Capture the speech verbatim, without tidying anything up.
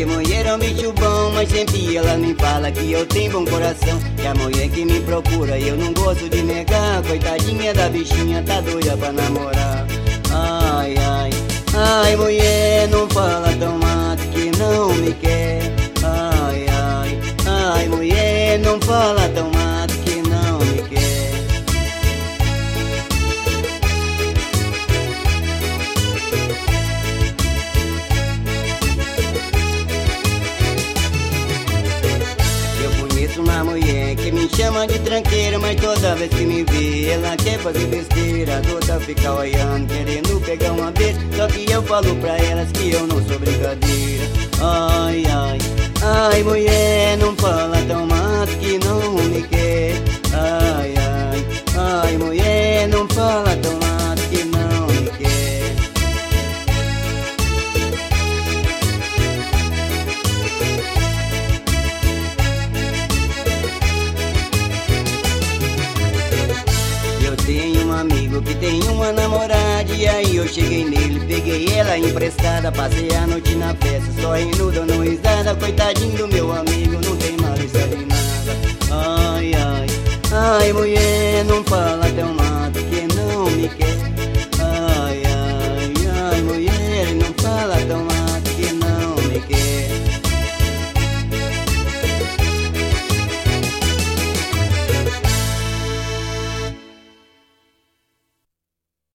Porque mulher é um bicho bom, mas sempre ela me fala que eu tenho bom coração. Que a mulher que me procura eu não gosto de negar. Coitadinha da bichinha, tá doida pra namorar. Ai, ai, ai, mulher, não fala tão mato que não me quer. Ai, ai, ai, mulher, não fala tão mato que não me quer. Uma mulher que me chama de tranqueira, mas toda vez que me vê ela quer fazer besteira. A toda fica olhando, querendo pegar uma vez. Só que eu falo pra elas que eu não sou brincadeira. Ai, ai, ai, mulher, não fala tão mato que não me quer. Ai, ai, ai, mulher, não fala tão mato que não me quer. Tenho um amigo que tem uma namorada, e aí eu cheguei nele, peguei ela emprestada. Passei a noite na festa, só rindo, dando risada. Coitadinho do meu amigo, não tem malícia de nada. Ai, ai, ai, mulher, não fala tão mato que não me quer.